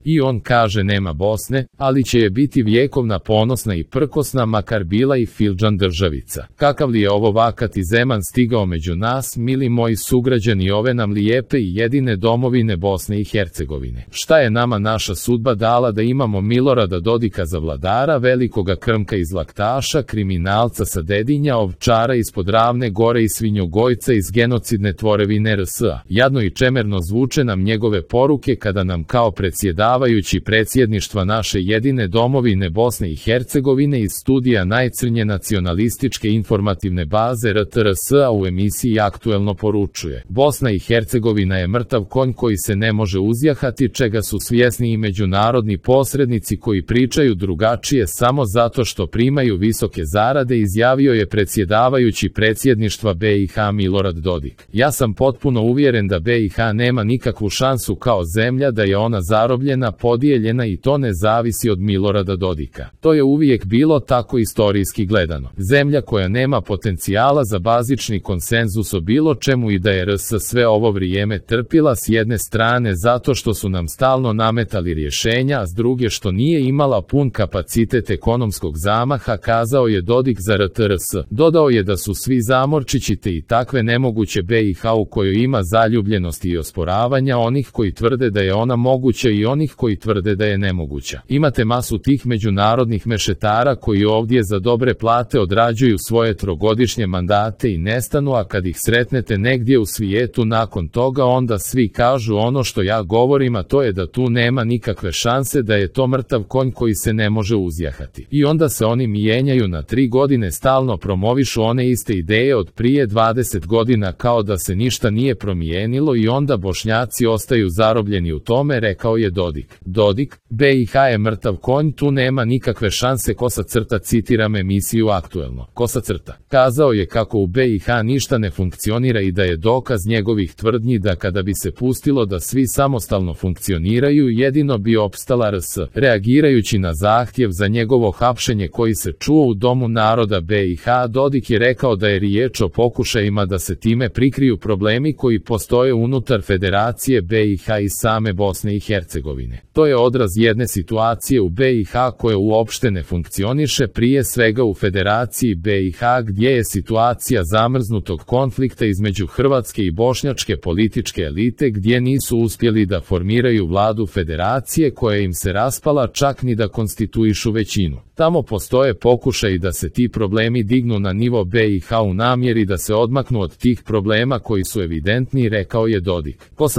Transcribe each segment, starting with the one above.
I on kaže nema Bosne, ali će je biti vjekovna, ponosna i prkosna, makar bila i fildžan državica. Kakav li je ovo vakat i Zeman stigao među nas, mili moji sugrađani ove nam lijepe i jedine domovine Bosne i Hercegovine? Šta je nama naša sudba dala da imamo Milorada Dodika za vladara, velikoga krmka iz laktaša, kriminalca sa Dedinja, ovčara ispod Ravne Gore i svinjogojca iz genocidne tvorevine RS-a? Jadno i čemerno zvuče nam njegove poruke kada nam kao predsjedavajući predsjedništva naše jedine domovine Bosne i Hercegovine iz studija najcrnje nacionalističke informativne baze RTRS-a u emisiji aktuelno poručuje: Bosna i Hercegovina je mrtav konj koji se ne može uzjahati, čega su svjesni i međunarodni posrednici koji pričaju drugačije samo zato što primaju visoke zarade, izjavio je predsjedavajući predsjedništva BiH Milorad Dodik. Ja sam potpuno uvjeren da BiH nema nikakvu šansu kao zemlja, da je ona zarobljena, podijeljena i to ne zavisi od Milorada Dodika. To je uvijek bilo tako istorijski gledano. Zemlja koja nema potencijala za bazični konsenzus o bilo čemu i da je RS sve ovo vrijeme trpila s jedne strane zato što su nam stalno nametali rješenja, a s druge što nije imala pun kapacitet ekonomskog zamaha, kazao je Dodik za RTRS. Dodao je da su svi zamorčići te i takve nemoguće BiH u kojoj ima zaljubljenosti i osporavanja onih koji tvrde da je ona moguća i onih koji tvrde da je nemoguća. Imate masu tih međunarodnih mešetara koji ovdje za dobre plate odrađuju svoje trogodišnje mandate i nestanu, a kad ih sretnete negdje u svijetu nakon toga, onda svi kažu ono što ja govorim, a to je da tu nema nikakve šanse, da je to mrtav konj koji se ne može uzjahati. I onda se oni mijenjaju na 3 godine, stalno promovišu one iste ideje od prije 20 godina kao da se ništa nije promijenilo i onda Bošnjaci ostaju zarobljeni u tome, rekao je Dodik. Dodik: BiH je mrtav konj, tu nema nikakve šanse, citiram emisiju aktuelno. Kazao je kako u BiH ništa ne funkcionira i da je dokaz njegovih tvrdnji da kada bi se pustilo da svi samostalno funkcioniraju, jedino bi opstala RS. Reagirajući na zahtjev za njegovo hapšenje koji se čuo u Domu naroda BiH, Dodik je rekao da je riječ o pokušajima da se time prikriju problemi koji postoje unutar Federacije BiH i same Bosne i Hercegovine. To je odraz jedne situacije u BiH koja uopšte ne funkcioniše, prije svega u Federaciji BiH gdje je situacija zamrznutog konflikta između hrvatske i bošnjačke političke elite, gdje nisu uspjeli da formiraju vladu federacije koja im se raspala, čak ni da konstituišu većinu. Tamo postoje pokušaji da se ti problemi dignu na nivo BiH u namjeri da se odmaknu od tih problema koji su evidentni, rekao je Dodik.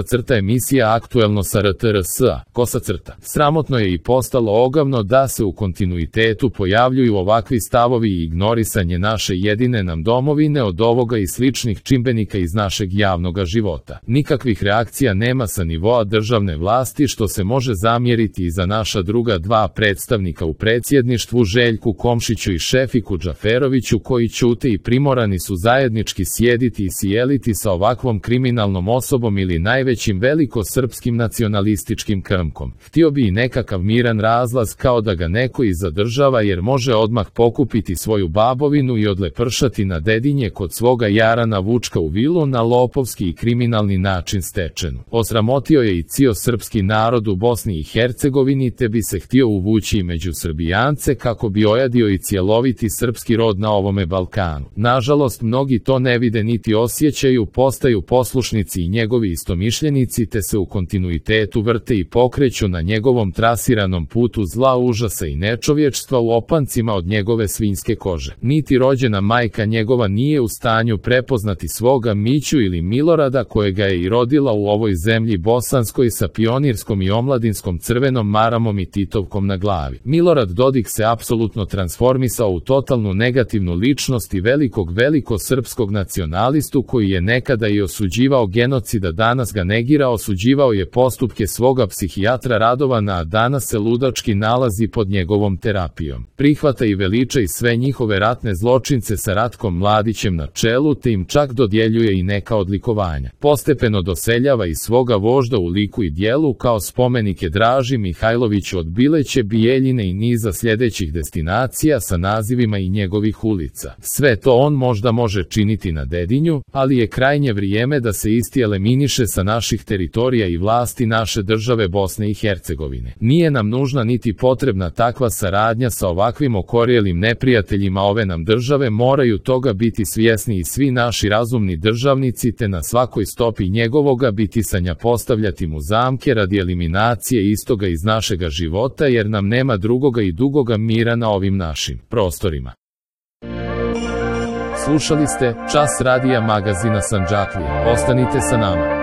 Emisija aktuelno sa RTRS-a. Sramotno je i postalo ogavno da se u kontinuitetu pojavljuju ovakvi stavovi i ignorisanje naše jedine nam domovine od ovoga i sličnih čimbenika iz našeg javnoga života. Nikakvih reakcija nema sa nivoa državne vlasti, što se može zamjeriti i za naša druga dva predstavnika u predsjedništvu, Željku Komšiću i Šefiku Džaferoviću, koji ćute i primorani su zajednički sjediti i sjeliti sa ovakvom kriminalnom osobom ili najvećim velikosrpskim nacionalističkim krmkom. Htio bi i nekakav miran razlaz, kao da ga neko i zadržava, jer može odmah pokupiti svoju babovinu i odlepršati na Dedinje kod svoga Jarana Vučka u vilu na lopovski i kriminalni način stečenu. Osramotio je i cijel srpski narod u Bosni i Hercegovini, te bi se htio uvući i među Srbijance kako bi ojadio i cjeloviti srpski rod na ovome Balkanu. Nažalost, mnogi to ne vide niti osjećaju, postaju poslušnici i njegovi istomišljenici, te se u kontinuitetu vrte i pokreću na njegovom trasiranom putu zla, užasa i nečovječstva u opancima od njegove svinjske kože. Niti rođena majka njegova nije u stanju prepoznati svoga Miću ili Milorada, kojega je i rodila u ovoj zemlji bosanskoj sa pionirskom i omladinskom crvenom maramom i Titovkom na glavi. Milorad Dodik se apsolutno transformisao u totalnu negativnu ličnost i velikosrpskog nacionalistu koji je nekada i osuđivao genocida, danas ga negira, osuđivao je postupke svoga psihijatra Radovana, a danas se ludački nalazi pod njegovom terapijom. Prihvata i veliča i sve njihove ratne zločince sa Ratkom Mladićem na čelu, te im čak dodjeljuje i neka odlikovanja. Postepeno doseljava i svoga vožda u liku i djelu, kao spomenike Draži Mihajloviću od Bileće, Bijeljine i niza sljedećih najvećih destinacija sa nazivima i njegovih ulica. Sve to on možda može činiti na Dedinju, ali je krajnje vrijeme da se isti eliminiše sa naših teritorija i vlasti naše države Bosne i Hercegovine. Nije nam nužna niti potrebna takva saradnja sa ovakvim okorjelim neprijateljima ove nam države, moraju toga biti svjesni i svi naši razumni državnici, te na svakoj stopi njegovoga bitisanja postavljati mu zamke radi eliminacije istoga iz našega života, jer nam nema drugoga i dugoga mira na ovim našim prostorima. Slušali ste Čas radija magazina Sandžaklija. Ostanite sa nama.